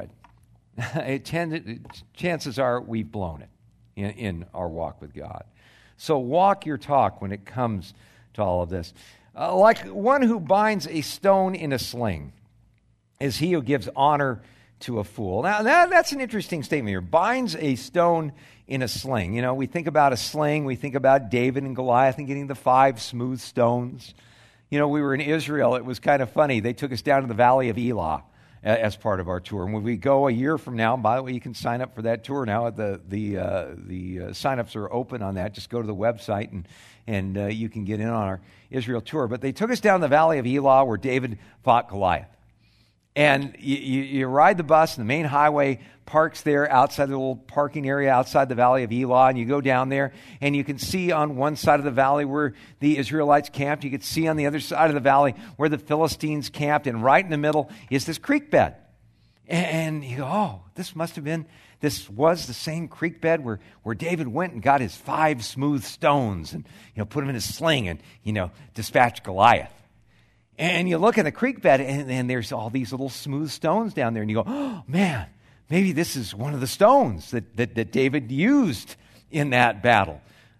it, chances are we've blown it in our walk with God. So walk your talk when it comes to all of this. Like one who binds a stone in a sling is he who gives honor to a fool. Now, that's an interesting statement here. Binds a stone in a sling. You know, we think about a sling, we think about David and Goliath and getting the 5 smooth stones. You know, we were in Israel. It was kind of funny. They took us down to the Valley of Elah as part of our tour. And when we go a year from now, and by the way, you can sign up for that tour now. The sign-ups are open on that. Just go to the website and you can get in on our Israel tour. But they took us down the Valley of Elah where David fought Goliath. And you ride the bus, and the main highway parks there outside the little parking area outside the Valley of Elah, and you go down there, and you can see on one side of the valley where the Israelites camped. You can see on the other side of the valley where the Philistines camped, and right in the middle is this creek bed. And you go, oh, this was the same creek bed where David went and got his 5 smooth stones and, put them in his sling and, dispatched Goliath. And you look in the creek bed, and there's all these little smooth stones down there. And you go, oh, man, maybe this is one of the stones that David used in that battle.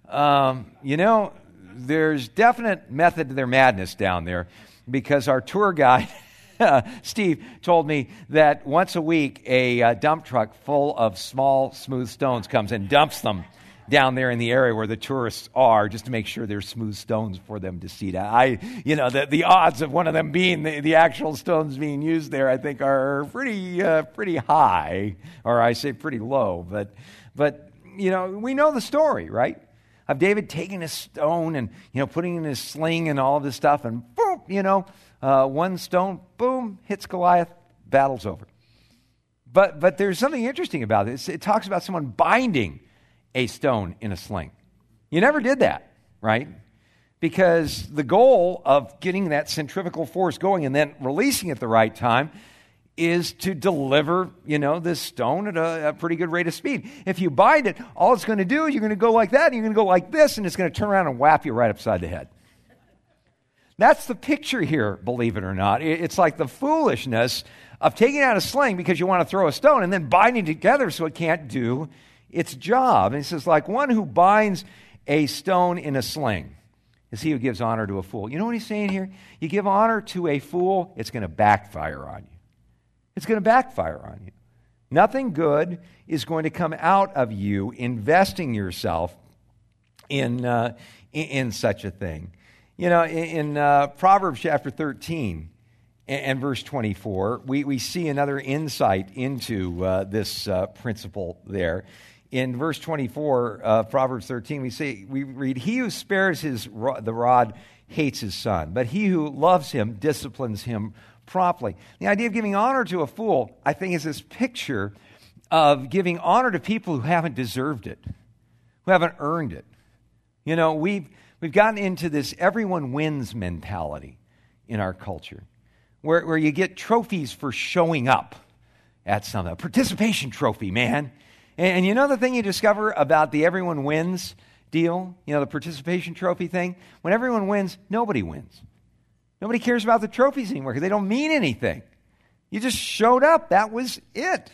There's definite method to their madness down there, because our tour guide, Steve, told me that once a week, a dump truck full of small, smooth stones comes and dumps them down there in the area where the tourists are, just to make sure there's smooth stones for them to see. The odds of one of them being the actual stones being used there, I think, are pretty high, or I say pretty low. But we know the story, right? Of David taking a stone and putting it in his sling and all of this stuff, and boom, one stone, boom, hits Goliath, battle's over. But there's something interesting about this. It talks about someone binding a stone in a sling. You never did that, right? Because the goal of getting that centrifugal force going and then releasing at the right time is to deliver, this stone at a pretty good rate of speed. If you bind it, all it's going to do is you're going to go like that, and you're going to go like this, and it's going to turn around and whap you right upside the head. That's the picture here, believe it or not. It's like the foolishness of taking out a sling because you want to throw a stone and then binding it together so it can't do its job. And he says, like one who binds a stone in a sling is he who gives honor to a fool. You know what he's saying here? You give honor to a fool, it's going to backfire on you. It's going to backfire on you. Nothing good is going to come out of you investing yourself in such a thing. In Proverbs chapter 13 and verse 24, we see another insight into this principle there. In verse 24, Proverbs 13, we read, "He who spares the rod hates his son, but he who loves him disciplines him promptly." The idea of giving honor to a fool, I think, is this picture of giving honor to people who haven't deserved it, who haven't earned it. We've gotten into this everyone wins mentality in our culture, where you get trophies for showing up at something. A participation trophy, man. And the thing you discover about the everyone wins deal, the participation trophy thing? When everyone wins, nobody wins. Nobody cares about the trophies anymore because they don't mean anything. You just showed up. That was it.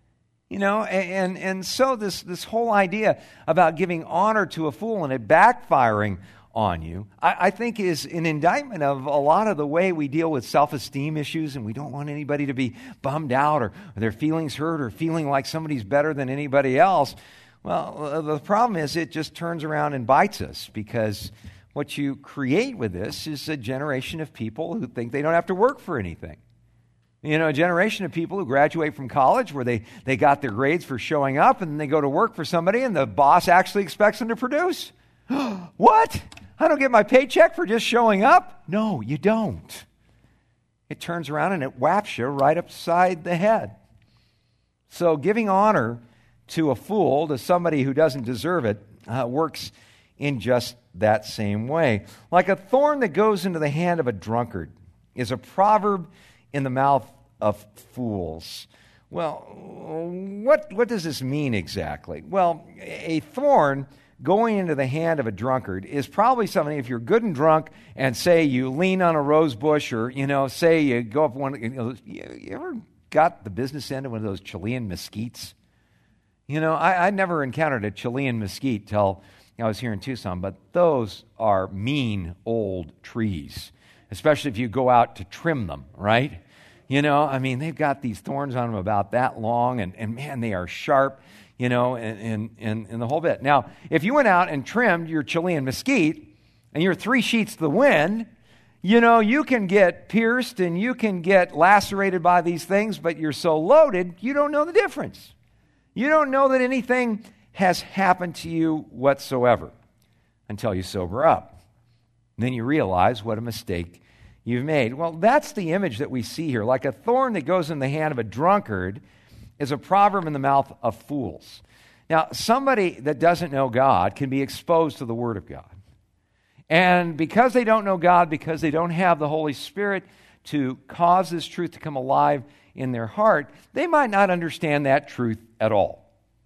And so this whole idea about giving honor to a fool and it backfiring on you, I think is an indictment of a lot of the way we deal with self-esteem issues, and we don't want anybody to be bummed out or their feelings hurt or feeling like somebody's better than anybody else. Well, the problem is it just turns around and bites us, because what you create with this is a generation of people who think they don't have to work for anything. A generation of people who graduate from college where they got their grades for showing up, and then they go to work for somebody and the boss actually expects them to produce. What? I don't get my paycheck for just showing up? No, you don't. It turns around and it whaps you right upside the head. So giving honor to a fool, to somebody who doesn't deserve it, works in just that same way. Like a thorn that goes into the hand of a drunkard is a proverb in the mouth of fools. Well, what does this mean exactly? Well, a thorn going into the hand of a drunkard is probably something, if you're good and drunk and say you lean on a rose bush, or, say you go up one, you ever got the business end of one of those Chilean mesquites? I never encountered a Chilean mesquite till I was here in Tucson, but those are mean old trees, especially if you go out to trim them, right? They've got these thorns on them about that long, and man, they are sharp, and the whole bit. Now, if you went out and trimmed your Chilean mesquite, and you're 3 sheets to the wind, you can get pierced and you can get lacerated by these things, but you're so loaded, you don't know the difference. You don't know that anything has happened to you whatsoever until you sober up. And then you realize what a mistake you've made. Well, that's the image that we see here. Like a thorn that goes in the hand of a drunkard is a proverb in the mouth of fools. Now, somebody that doesn't know God can be exposed to the Word of God. And because they don't know God, because they don't have the Holy Spirit to cause this truth to come alive in their heart, they might not understand that truth at all.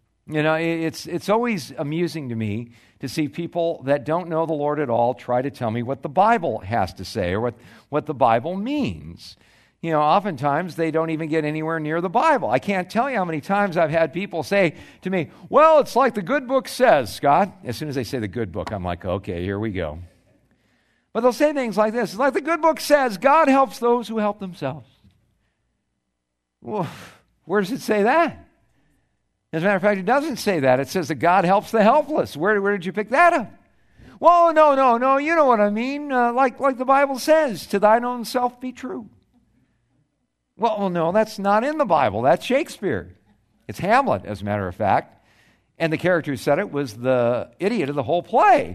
It's always amusing to me to see people that don't know the Lord at all try to tell me what the Bible has to say or what the Bible means. Oftentimes they don't even get anywhere near the Bible. I can't tell you how many times I've had people say to me, well, it's like the good book says, Scott. As soon as they say the good book, I'm like, okay, here we go. But they'll say things like this. It's like the good book says, God helps those who help themselves. Well, where does it say that? As a matter of fact, it doesn't say that. It says that God helps the helpless. Where did you pick that up? Well, no, you know what I mean. Like the Bible says, to thine own self be true. Well, no, that's not in the Bible. That's Shakespeare. It's Hamlet, as a matter of fact. And the character who said it was the idiot of the whole play.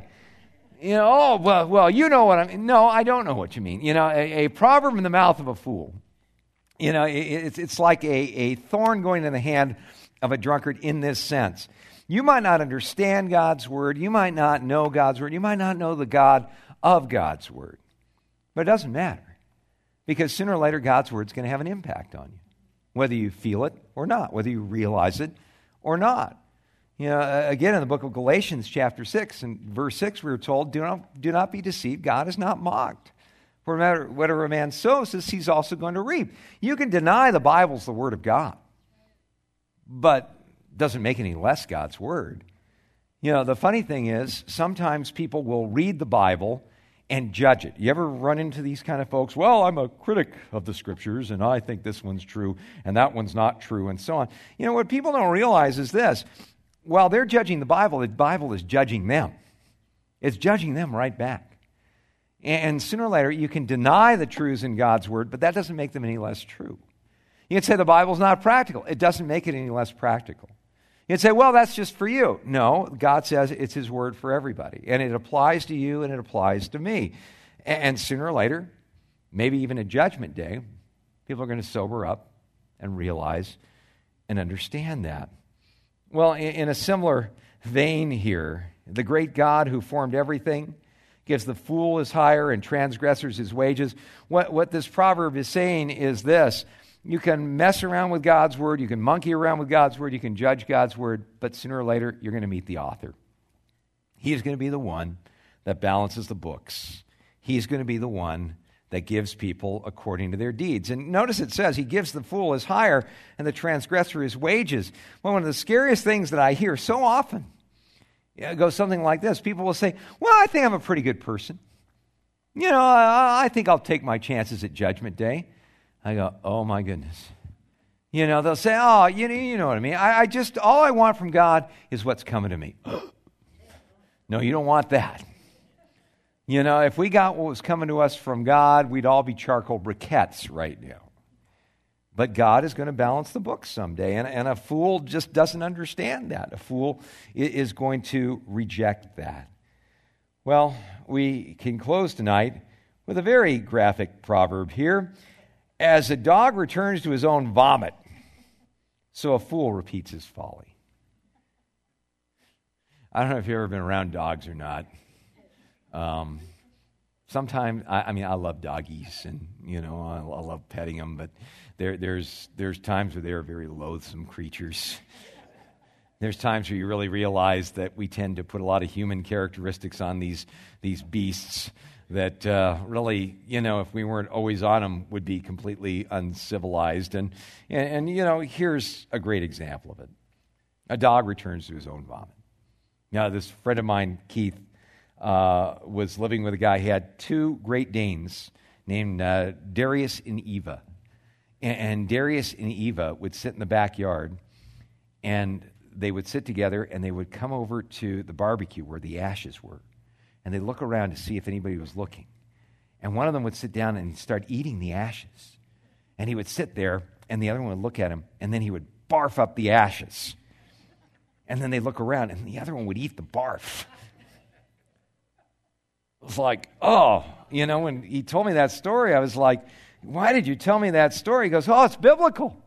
Well, you know what I mean. No, I don't know what you mean. A proverb in the mouth of a fool. It's like a thorn going in the hand of a drunkard in this sense. You might not understand God's Word. You might not know God's Word. You might not know the God of God's Word. But it doesn't matter. Because sooner or later, God's Word is going to have an impact on you. Whether you feel it or not. Whether you realize it or not. Again, in the book of Galatians, chapter 6, and verse 6, we were told, do not be deceived. God is not mocked. For whatever a man sows, this he's also going to reap. You can deny the Bible's the Word of God, but it doesn't make any less God's Word. The funny thing is, sometimes people will read the Bible and judge it. You ever run into these kind of folks? Well, I'm a critic of the Scriptures, and I think this one's true, and that one's not true, and so on. What people don't realize is this. While they're judging the Bible is judging them. It's judging them right back. And sooner or later, you can deny the truths in God's Word, but that doesn't make them any less true. You can say the Bible's not practical. It doesn't make it any less practical. You can say, well, that's just for you. No, God says it's His Word for everybody. And it applies to you and it applies to me. And sooner or later, maybe even at Judgment Day, people are going to sober up and realize and understand that. Well, in a similar vein here, the great God who formed everything gives the fool his hire and transgressors his wages. What this proverb is saying is this. You can mess around with God's Word, you can monkey around with God's Word, you can judge God's Word, but sooner or later you're going to meet the author. He's going to be the one that balances the books. He's going to be the one that gives people according to their deeds. And notice it says, he gives the fool his hire and the transgressor his wages. Well, one of the scariest things that I hear so often, it goes something like this. People will say, well, I think I'm a pretty good person. I think I'll take my chances at Judgment Day. I go, oh my goodness. They'll say, oh, you know what I mean. All I want from God is what's coming to me. No, you don't want that. If we got what was coming to us from God, we'd all be charcoal briquettes right now. But God is going to balance the books someday, and a fool just doesn't understand that. A fool is going to reject that. Well, we can close tonight with a very graphic proverb here. As a dog returns to his own vomit, so a fool repeats his folly. I don't know if you've ever been around dogs or not. Sometimes, I love doggies, and I love petting them, but there's times where they're very loathsome creatures. There's times where you really realize that we tend to put a lot of human characteristics on these beasts that really, if we weren't always on them, would be completely uncivilized. And here's a great example of it. A dog returns to his own vomit. Now, this friend of mine, Keith, was living with a guy. He had two Great Danes named Darius and Eva. And Darius and Eva would sit in the backyard, and they would sit together, and they would come over to the barbecue where the ashes were. And they'd look around to see if anybody was looking. And one of them would sit down and start eating the ashes. And he would sit there, and the other one would look at him, and then he would barf up the ashes. And then they'd look around, and the other one would eat the barf. It was like, oh, when he told me that story, I was like, why did you tell me that story? He goes, oh, it's biblical.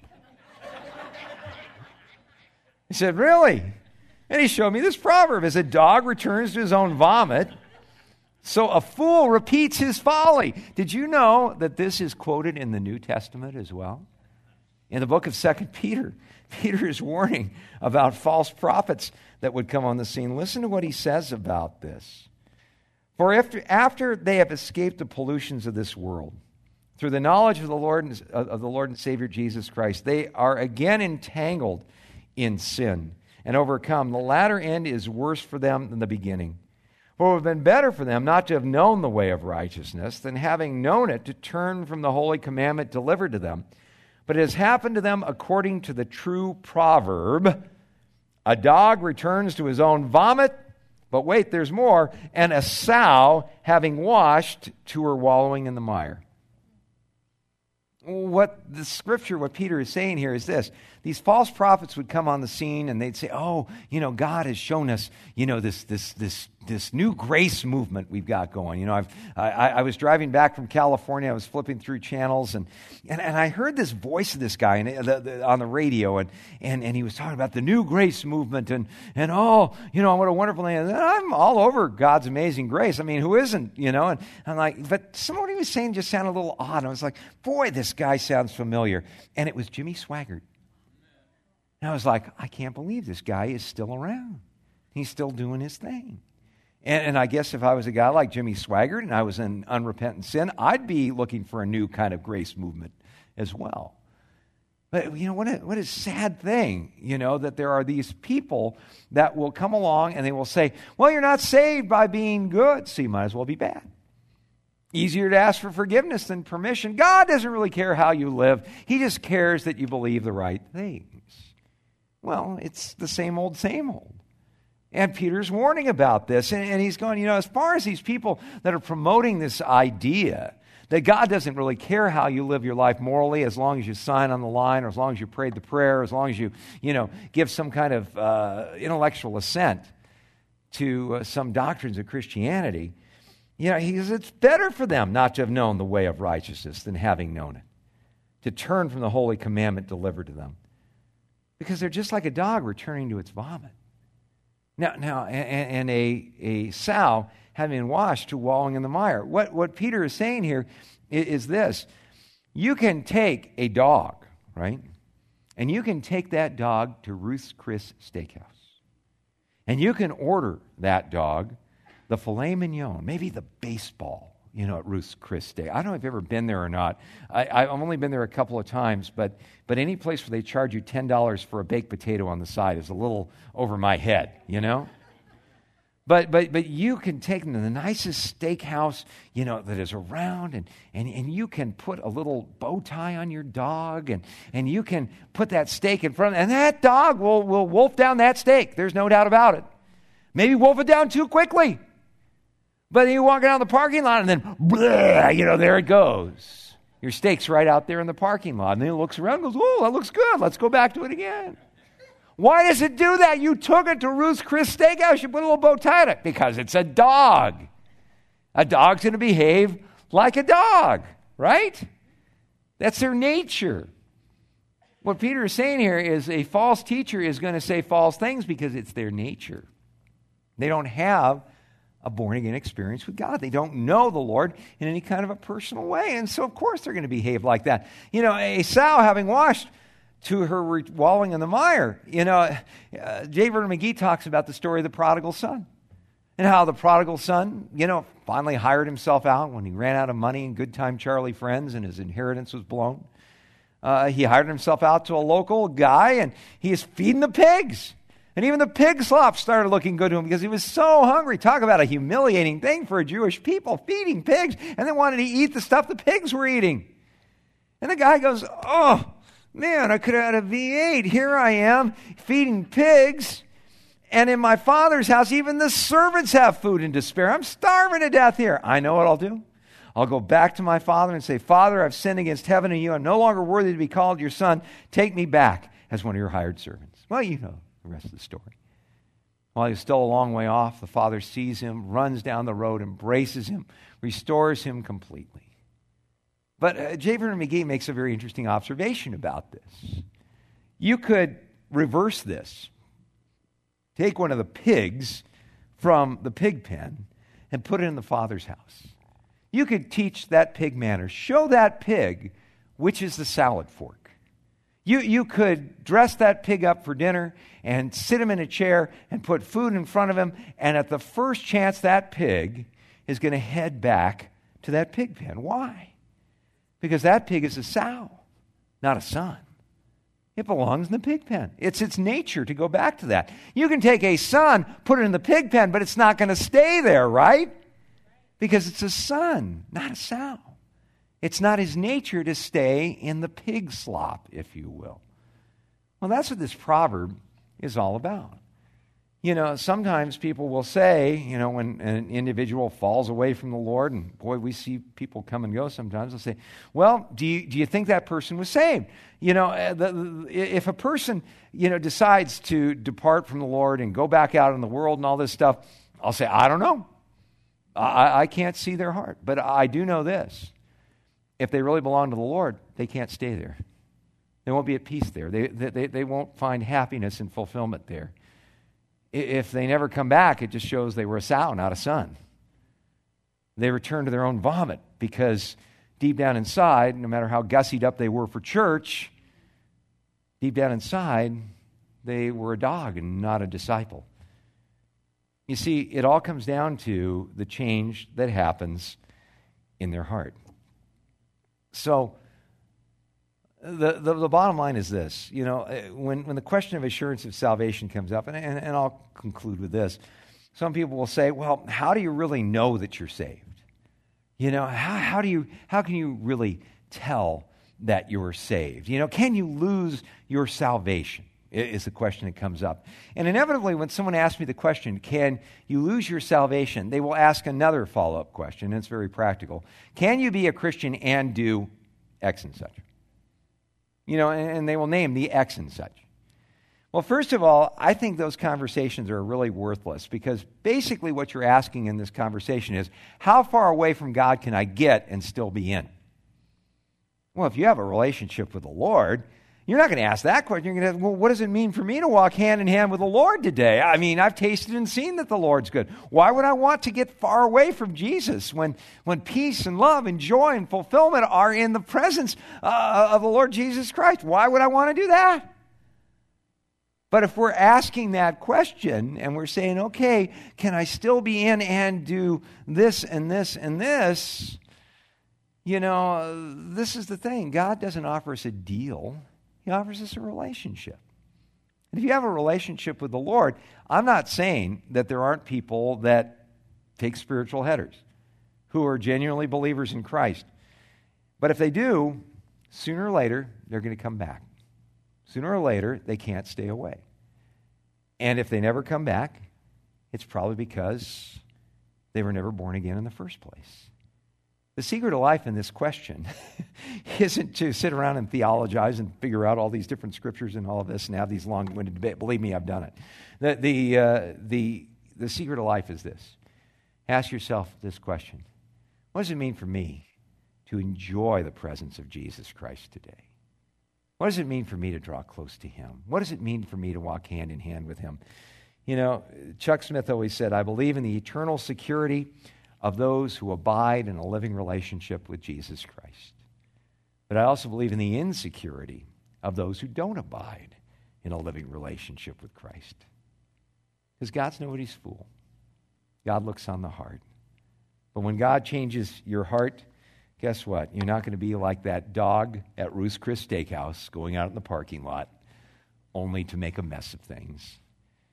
He said, really? And he showed me this proverb. As a dog returns to his own vomit, so a fool repeats his folly. Did you know that this is quoted in the New Testament as well? In the book of 2 Peter, Peter is warning about false prophets that would come on the scene. Listen to what he says about this. For after they have escaped the pollutions of this world, through the knowledge of the Lord and Savior Jesus Christ, they are again entangled in sin and overcome. The latter end is worse for them than the beginning. For it would have been better for them not to have known the way of righteousness than having known it to turn from the holy commandment delivered to them. But it has happened to them according to the true proverb, a dog returns to his own vomit, but wait, there's more, and a sow having washed to her wallowing in the mire. What Peter is saying here is this. These false prophets would come on the scene and they'd say, oh, God has shown us, this new grace movement we've got going. I was driving back from California. I was flipping through channels and I heard this voice of this guy on the radio and he was talking about the new grace movement and what a wonderful thing. And I'm all over God's amazing grace. I mean, who isn't, And I'm like, but some of what he was saying just sounded a little odd. I was like, boy, this guy sounds familiar. And it was Jimmy Swaggart. And I was like, I can't believe this guy is still around. He's still doing his thing. And I guess if I was a guy like Jimmy Swaggart and I was in unrepentant sin, I'd be looking for a new kind of grace movement as well. But, what a sad thing, that there are these people that will come along and they will say, well, you're not saved by being good, so you might as well be bad. Easier to ask for forgiveness than permission. God doesn't really care how you live. He just cares that you believe the right things. Well, it's the same old, same old. And Peter's warning about this. And he's going, as far as these people that are promoting this idea that God doesn't really care how you live your life morally as long as you sign on the line or as long as you prayed the prayer, as long as you, give some kind of intellectual assent to some doctrines of Christianity, he says it's better for them not to have known the way of righteousness than having known it, to turn from the holy commandment delivered to them. Because they're just like a dog returning to its vomit. Now, and a sow having been washed to wallowing in the mire. What Peter is saying here is this. You can take a dog, right? And you can take that dog to Ruth's Chris Steakhouse. And you can order that dog the filet mignon, maybe the baseball, at Ruth's Chris Steak. I don't know if you've ever been there or not. I've only been there a couple of times, but any place where they charge you $10 for a baked potato on the side is a little over my head, But you can take them to the nicest steakhouse, that is around, and you can put a little bow tie on your dog, and you can put that steak in front of them, and that dog will wolf down that steak. There's no doubt about it. Maybe wolf it down too quickly. But then you walk down the parking lot and then, blah, there it goes. Your steak's right out there in the parking lot. And then it looks around and goes, oh, that looks good. Let's go back to it again. Why does it do that? You took it to Ruth's Chris Steakhouse. You put a little bow tie on it. Because it's a dog. A dog's going to behave like a dog, right? That's their nature. What Peter is saying here is a false teacher is going to say false things because it's their nature. They don't have a born-again experience with God. They don't know the Lord in any kind of a personal way. And so, of course, they're going to behave like that. A sow having washed to her wallowing in the mire. J. Vernon McGee talks about the story of the prodigal son and how the prodigal son, finally hired himself out when he ran out of money and Good Time Charlie friends and his inheritance was blown. He hired himself out to a local guy and he is feeding the pigs. And even the pig slop started looking good to him because he was so hungry. Talk about a humiliating thing for a Jewish people, feeding pigs, and then wanted to eat the stuff the pigs were eating. And the guy goes, oh, man, I could have had a V8. Here I am feeding pigs. And in my Father's house, even the servants have food and to spare. I'm starving to death here. I know what I'll do. I'll go back to my father and say, Father, I've sinned against heaven and you. I'm no longer worthy to be called your son. Take me back as one of your hired servants. Well, you know the rest of the story. While he's still a long way off, the father sees him, runs down the road, embraces him, restores him completely. But J. Vernon McGee makes a very interesting observation about this. You could reverse this. Take one of the pigs from the pig pen and put it in the father's house. You could teach that pig manners. Show that pig which is the salad fork. You could dress that pig up for dinner and sit him in a chair and put food in front of him, and at the first chance, that pig is going to head back to that pig pen. Why? Because that pig is a sow, not a son. It belongs in the pig pen. It's its nature to go back to that. You can take a son, put it in the pig pen, but it's not going to stay there, right? Because it's a son, not a sow. It's not his nature to stay in the pig slop, if you will. Well, that's what this proverb is all about. You know, sometimes people will say, you know, when an individual falls away from the Lord, and boy, we see people come and go sometimes, they'll say, well, do you think that person was saved? You know, if a person, you know, decides to depart from the Lord and go back out in the world and all this stuff, I'll say, I don't know. I can't see their heart. But I do know this. If they really belong to the Lord, they can't stay there. They won't be at peace there. They won't find happiness and fulfillment there. If they never come back, it just shows they were a sow, not a son. They return to their own vomit because deep down inside, no matter how gussied up they were for church, deep down inside, they were a dog and not a disciple. You see, it all comes down to the change that happens in their heart. So, the bottom line is this. You know, when the question of assurance of salvation comes up, and I'll conclude with this. Some people will say, well, how do you really know that you're saved? You know, how can you really tell that you're saved? You know, can you lose your salvation? Is the question that comes up. And inevitably, when someone asks me the question, can you lose your salvation, they will ask another follow-up question, and it's very practical. Can you be a Christian and do X and such? You know, and they will name the X and such. Well, first of all, I think those conversations are really worthless because basically what you're asking in this conversation is, how far away from God can I get and still be in? Well, if you have a relationship with the Lord, you're not going to ask that question. You're going to ask, well, what does it mean for me to walk hand in hand with the Lord today? I mean, I've tasted and seen that the Lord's good. Why would I want to get far away from Jesus when peace and love and joy and fulfillment are in the presence of the Lord Jesus Christ? Why would I want to do that? But if we're asking that question and we're saying, okay, can I still be in and do this and this and this? You know, this is the thing. God doesn't offer us a deal. He offers us a relationship. And if you have a relationship with the Lord, I'm not saying that there aren't people that take spiritual headers who are genuinely believers in Christ. But if they do, sooner or later, they're going to come back. Sooner or later, they can't stay away. And if they never come back, it's probably because they were never born again in the first place. The secret of life in this question isn't to sit around and theologize and figure out all these different scriptures and all of this and have these long-winded debates. Believe me, I've done it. The secret of life is this. Ask yourself this question. What does it mean for me to enjoy the presence of Jesus Christ today? What does it mean for me to draw close to Him? What does it mean for me to walk hand in hand with Him? You know, Chuck Smith always said, I believe in the eternal security of those who abide in a living relationship with Jesus Christ. But I also believe in the insecurity of those who don't abide in a living relationship with Christ. Because God's nobody's fool. God looks on the heart. But when God changes your heart, guess what? You're not going to be like that dog at Ruth's Chris Steakhouse going out in the parking lot only to make a mess of things.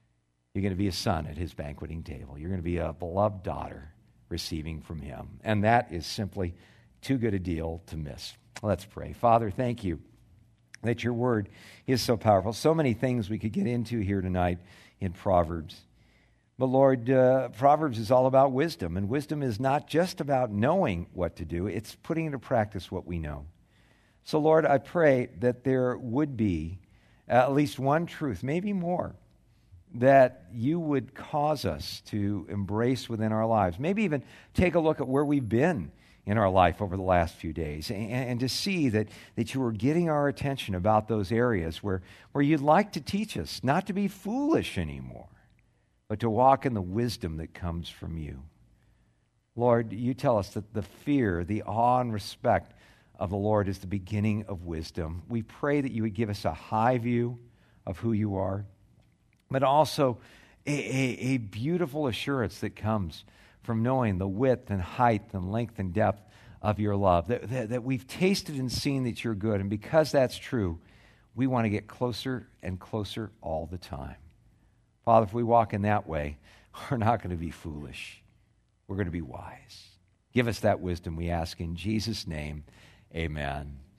You're going to be a son at his banqueting table. You're going to be a beloved daughter receiving from him. And that is simply too good a deal to miss. Let's pray. Father, thank you that your word is so powerful. So many things we could get into here tonight in Proverbs. But Lord, Proverbs is all about wisdom. And wisdom is not just about knowing what to do. It's putting into practice what we know. So Lord, I pray that there would be at least one truth, maybe more, that you would cause us to embrace within our lives. Maybe even take a look at where we've been in our life over the last few days and to see that you are getting our attention about those areas where you'd like to teach us not to be foolish anymore, but to walk in the wisdom that comes from you. Lord, you tell us that the fear, the awe and respect of the Lord is the beginning of wisdom. We pray that you would give us a high view of who you are, but also a beautiful assurance that comes from knowing the width and height and length and depth of your love, that we've tasted and seen that you're good. And because that's true, we want to get closer and closer all the time. Father, if we walk in that way, we're not going to be foolish. We're going to be wise. Give us that wisdom, we ask in Jesus' name. Amen.